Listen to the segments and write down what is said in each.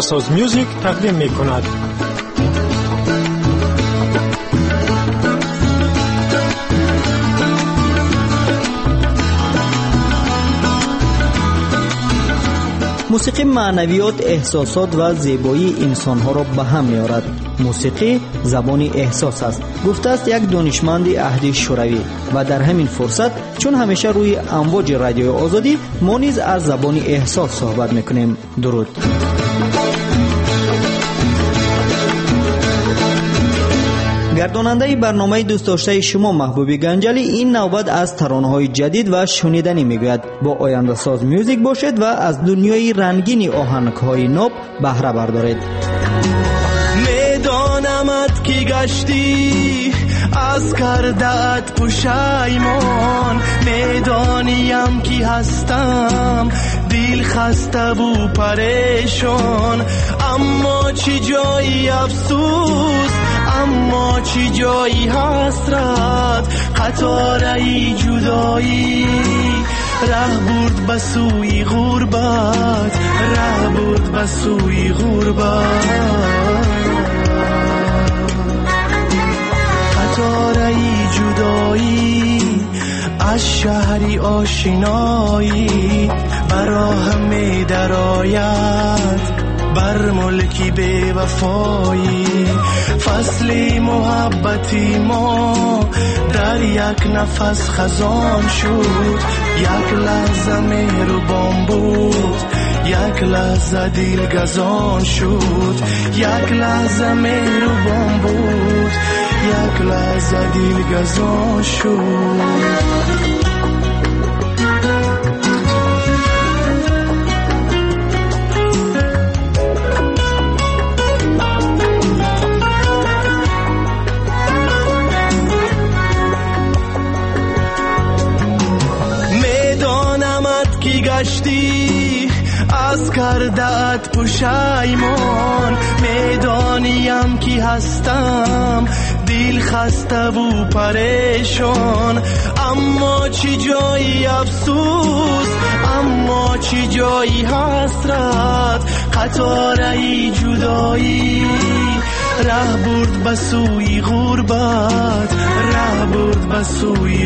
آینده‌ساز میوزیک تقدیم می‌کند. موسیقی معنویات، احساسات و زیبایی انسانها را به هم می‌آورد. موسیقی زبان احساس است. گفته است یک دانشمند عهد شوروی. و در همین فرصت چون همیشه روی امواج رادیو آزادی ما نیز از زبان احساس صحبت می‌کنیم. درود. گرداننده برنامه دوست داشته شما محبوب گنجلی این نوبت از ترانه‌های جدید و شنیدنی میگوید. با آینده ساز میوزیک باشید و از دنیای رنگین آهنگ‌های ناب بهره بردارید. میدانمت که گشتی از کردت پشیمان، میدانیم که هستم دل خسته و پریشان، اما چی جایی افسوس، اما چی جایی حسرت، قطاره جدایی ره برد به سوی غربت، ره برد به سوی غربت، قطاره جدایی از شهری آشنایی براه می درآید بر ملکی بی وفایی، فصل محبتی ما در یک نفس خزان شد، یک لحظه مهربان بود، یک لحظه دلگزان شد، یک لحظه مهربان بود، یک لحظه دلگزان شد. گشتی از کردت پشیمان، میدانیم که هستم دل خسته و پریشان، اما چی جایی افسوس، اما چی جایی حسرت، قطاره جدایی ره برد به سوی غربت، ره برد به سوی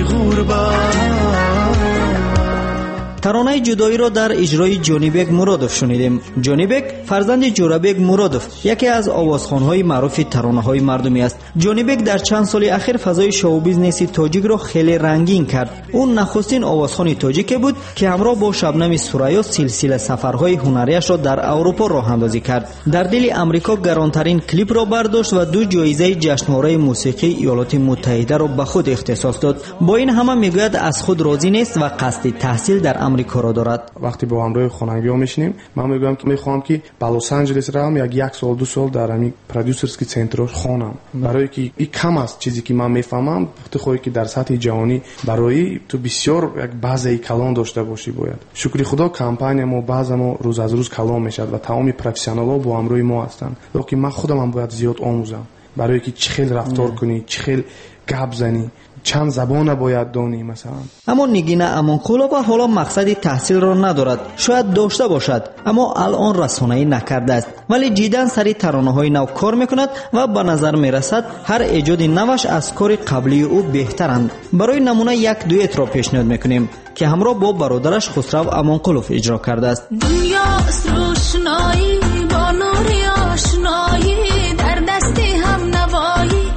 غربت. ترانه جدایی را در اجرای جانی بیگ مرادوف شنیدیم. جانی بیگ فرزند جورابیگ مرادوف یکی از آوازخوان‌های معروف ترانه‌های مردمی است. جانی بیگ در چند سال اخیر فضای شو بیزنس تاجیک را خیلی رنگین کرد. اون نخستین آوازخوان تاجیک بود که همراه با شبنم سوریا سلسله سفرهای هنریش را در اروپا راه اندازی کرد. در دل آمریکا گرانترین کلیپ را برداشت و 2 جایزه جشنواره موسیقی ایالات متحده را به خود اختصاص داد. با این همه میگوید از خود راضی نیست و قصد تحصیل در آمریکا را دارد. وقتی با همراه خواننده میشینیم من میگم که میخوام که با لس آنجلس روم یک سال 2 سال در همین پرودوسرسکی سنتر خوانم، برای که این کم است چیزی که من میفهمم. تو خودی که در سطح جهانی برای تو بسیار یک بازه کلان داشته باشی باید. شکر خدا کمپانی ما بعضا روز از روز کلان میشد و تمام پروفسیونالا با همراه ما هستند. ولی من خودم باید زیاد آموزم برای که چه خیلی رفتار کنی، چه خیلی گپ زنی، چند زبان باید دانی مثلا. اما نگین امانقلوبا حالا مقصد تحصیل را ندارد. شاید داشته باشد اما الان رسانه‌ای نکرده است، ولی جداً سری ترانه‌های نو کار میکند و به نظر میرسد هر ایجاد نوش از کار قبلی او بهترند. برای نمونه یک دوئت را پیشنهاد میکنیم که همراه با برادرش خسرو امانقلوف اجرا کرده است. دنیاست روشنایی با نور آشنایی، در دست هم نوایی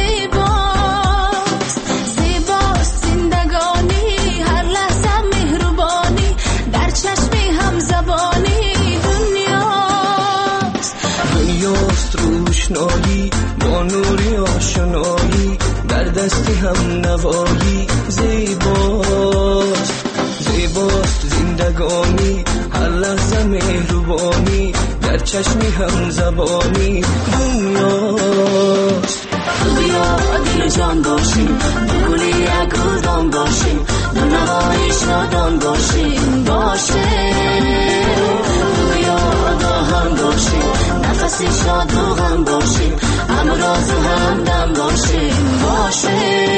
روشنایی با نوری آشنایی، در دستی هم نوایی زیباست، زیباست زندگانی هر لحظه مهربانی، در چشمی هم زبانی دنیاست. دنیا دل جان باشیم، گلی گلدان باشیم، دنیای شادان باشیم باشه، دنیا با هم باشیم، نفسی شاد و غم باشیم، امراض و همدم باشیم باشه.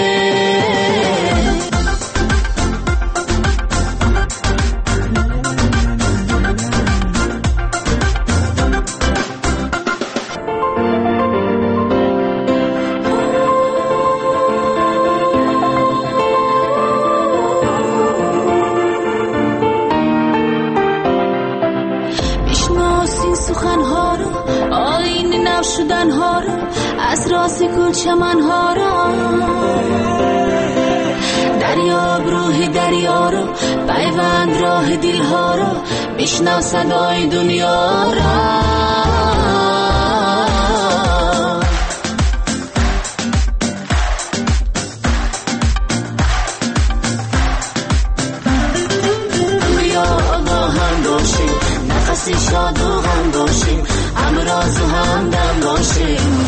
سکوت چمنها را دریاب روح دریا را پیوند راه دلها را بشنو صدای دنیا را نفسی شاد و غم باشیم امراض و همدم باشیم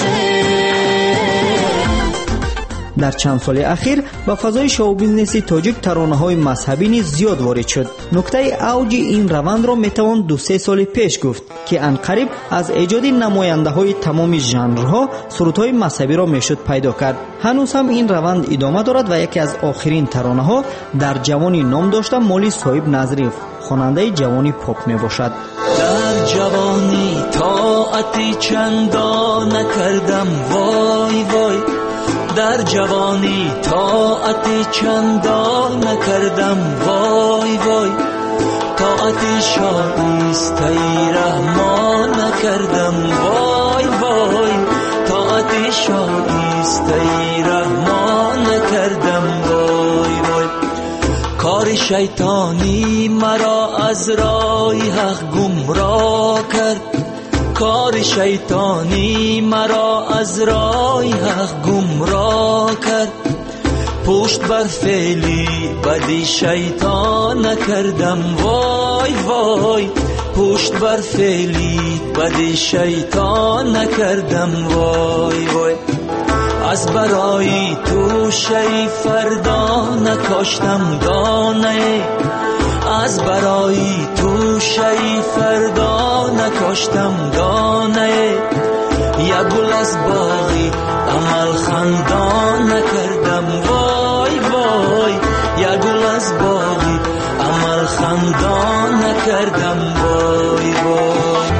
در چند سال اخیر با فضای شو بیزنس تاجیک ترانه‌های مذهبی نیز زیاد وارد شد. نقطه اوج این روند را میتوان 2-3 سال پیش گفت که عنقریب از ایجاد نماینده‌های تمام ژانرها سرودهای مذهبی را میشد پیدا کرد. هنوز هم این روند ادامه دارد و یکی از آخرین ترانه‌ها در جوانی نام داشته مولی صاحب نظری خواننده جوانی پاپ می باشد. در جوانی طاعتی چندان نکردم وای وای در جوانی طاعتی چندان نکردم وای وای طاعتی شایسته رحمان نکردم وای وای طاعتی شایسته رحمان نکردم وای وای کار شیطانی مرا از راه حق گمراه کرد کار شیطانی مرا از راه حق گمراه کرد پشت بر فعلی بدی شیطان نکردم وای وای پشت بر فعلی بدی شیطان نکردم وای وای از برای تو شی فردا نکاشتم دانه از برای تو شی فردا نکاشتم دانه یک گل از باغی عمل خندان نکردم وای وای یک گل از باغی عمل خندان نکردم وای وای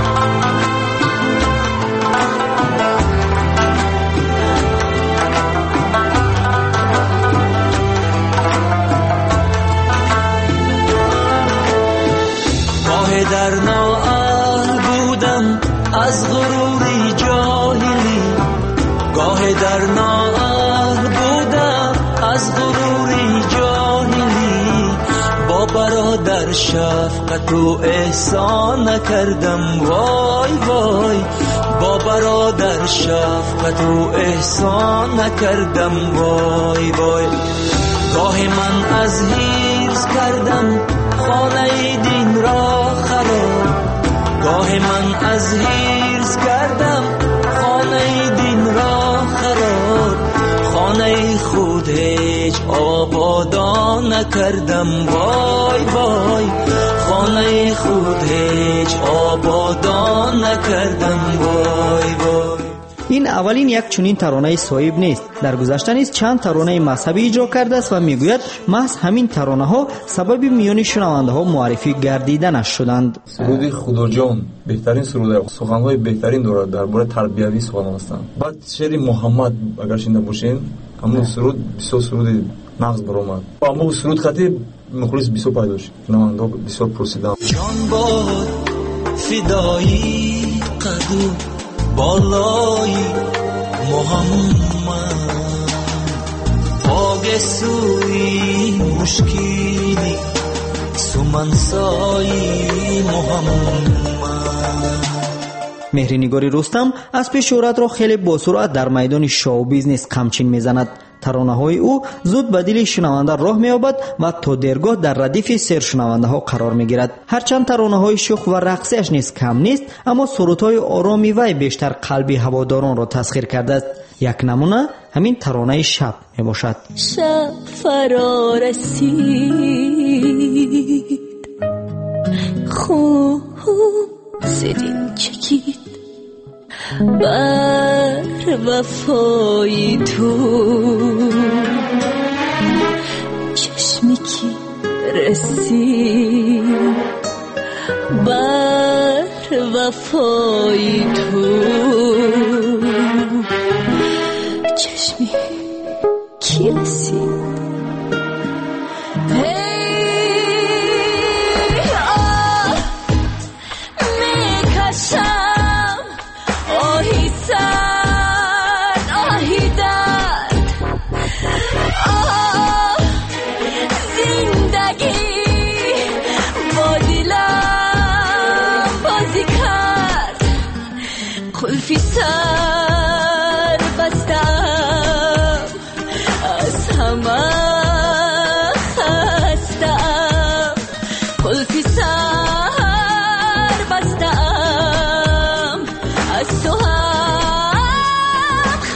در نااهل بودم از غروری جاهلی گاه در نااهل بودم از غروری جاهلی با برادر شفقت و احسان نکردم وای وای با برادر شفقت و احسان نکردم وای وای گاه من از حرص کردم خانه دین را خراب گاه من از حرص کردم خانه دین را خراب خانه خود هیچ آبادان نکردم وای وای خانه خود هیچ آبادان نکردم وای وای این اولین یک چنین ترانه صاحب نیست. در گذشته نیز چند ترانه مذهبی اجرا کرده است و میگوید محض همین ترانه ها سبب میان شنونده ها معرفی گردیدنش شدند. سرود خداجان بهترین سرود سخنهای بهترین دارد درباره تربیوی سخن هستند. بعد شعر محمد اگر شنیده باشین همون سرود بسیار سرود نغز برآمد. اما سرود خطیب مخلص بسیار پیدا شد. شنونده بسیار پرسیدند جان باد فدایی قدو بالای محمد پاگ سوی مشکلی سمنسای محمد. مهرنگاری رستم اسب شهرت را خیلی با سرعت در میدان شو بیزنس قمچین میزند. ترانه‌های او زود به دل شنونده راه می‌یابد و تا درگاه در ردیف سر شنونده‌ها قرار می‌گیرد. هرچند ترانه‌های شوخ و رقصش نیز کم نیست، اما سرودهای آرامی وی بیشتر قلب هواداران را تسخیر کرده است. یک نمونه همین ترانه شب میباشد. شب فرا رسید خوب زدین چکید بر وفای تو چشمی که رسید بر وفای تو چشمی که رسید میکشم آهی سر همه خستم قلفی سر بستم از تو هم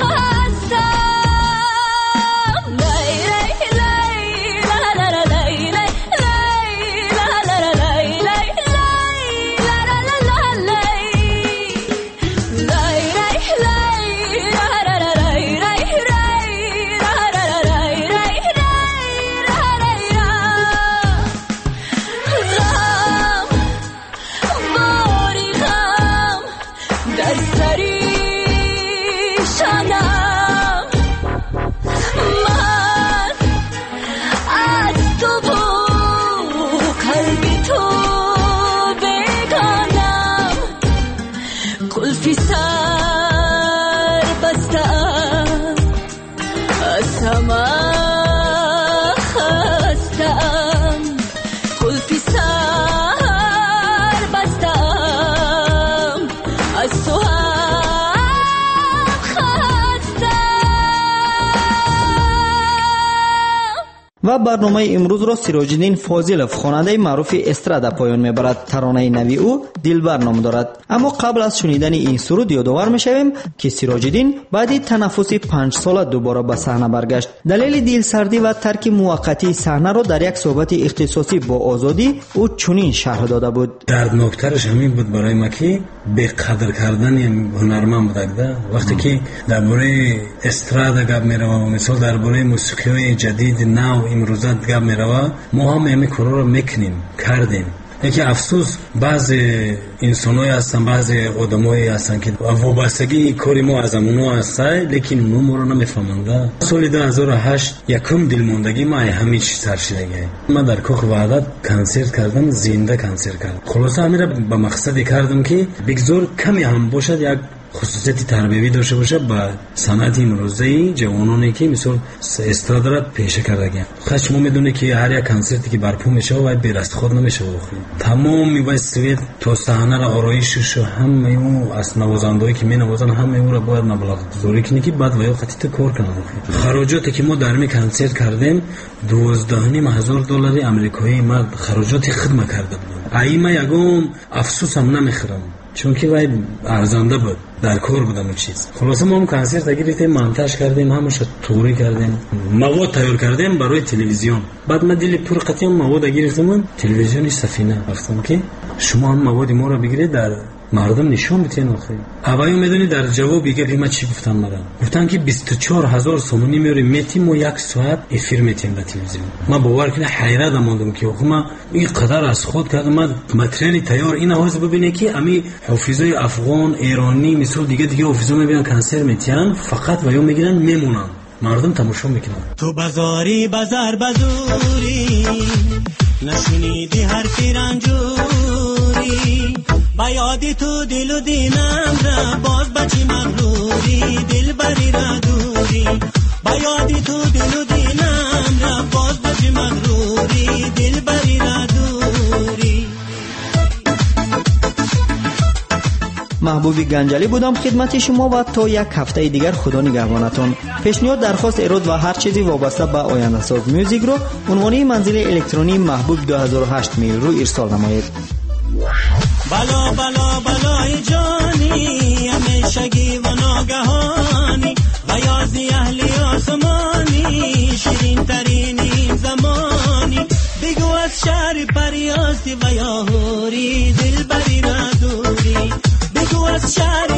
خستم لای لای لای لا لا لا لای لای لا لا لا لای لای لا لا لا لای لای لای لا لا لا لای قلفی سر بستم از همه خستم قلفی سر بستم از تو هم خستم. و برنامه امروز را سیراج‌الدین فاضلов خواننده معروف استرادا پایان میبرد. ترانه نوی او دلبر نام دارد. اما قبل از شنیدن این سرود یادآور میشویم که سیراج‌الدین بعد تنفس 5 ساله دوباره به صحنه برگشت. دلیل دلسردی و ترک موقتی صحنه را در یک صحبت اختصاصی با آزادی او چنین شرح داده بود. دردناکترش همین بود برای ما که بی‌قدر کردن هنرمند بودند. وقتی که درباره استرادا گپ می‌رود، مثلا درباره موسیقی جدید نو امروزت گپ می‌رود، ما هم همین کارا رو میکنیم کردیم. یکی افسوس بعض انسان‌های هستن، بعض آدم‌هایی هستن که وابستگی کاری ما از اونها هستن، لیکن اونها ما رو نمی‌فهمند. سال 2008 یکم دلماندگی ما همین چیز سر شدگی. من در کاخ وحدت کنسرت کردم، زنده کنسرت کردم. خلاصه همین را به مقصدی کردم که بگذار کمی هم باشد یک خصوصیت تربیوی داشته باشه با صنعت امروزی جوانانی که مثلا استرادا را پیشه کردگی. خاص ما میدونه که هر یک کنسرتی که برپا میشه و به راست خود نمیشه بخوری. تمام میبایست تو صحنه را آرایشش همه اون از نوازندهایی که مینوازن همه اون را باید مبلغ گذاری کنی که بعد ویا خطیت کار کنه. خراجاتی که ما در می کنسرت کردیم $12,500 آمریکایی ما خراجات خدمت کرده بود. ایما یگم افسوسم نمیخرم چون که وای ارزنده بود، در کار بودم اون چیز. خلاصه ما هم کنسرت گرفتیم، مونتاژ کردیم، همش توری کردیم، مواد تیار کردیم برای تلویزیون. بعد من دل پر قطعی مواد گرفتم، تلویزیون سفینه گفتم که شما هم مواد ما رو بگیرید در مردم نشون بدین. آخه اوایل میدونی در جواب دیگه ما چی گفتن؟ گفتن که 24,000 سومونی میتیم و یک ساعت افیر میتیم در تلویزیون. من باور کنم حیرت ماندم که ما این قدر از خود کردم. من متریالی تیار این آواز ببینه که امی حافظای افغان ایرانی مثل دیگه حافظا میبینن کنسرت میتین، فقط ویو میگیرن میمونن، مردم تماشا میکنن. تو بازاری بازار بازوری نشنیدی حرفی رنجوری، با یادی تو دل و دینم را باز بچی مغروری، دل بری را دوری. با یادی تو دل و دینم را باز بچی مغروری، دل بری را دوری. محبوبی گنجلی بودم خدمت شما و تا یک هفته دیگر خدا نگهبانتون. پیشنهاد، درخواست، ایراد و هر چیزی وابسته به آینده ساز میوزیک رو عنوانی منزل الکترونی محبوب 2008 میل رو ارسال نمایید. بلا بلا بلای جانی همیشگی و ناگهانی و یازی اهلی آسمانی شیرین ترین این زمانی، بگو از شهر پریاستی و یاهوری دل بری را دوری، بگو از شهر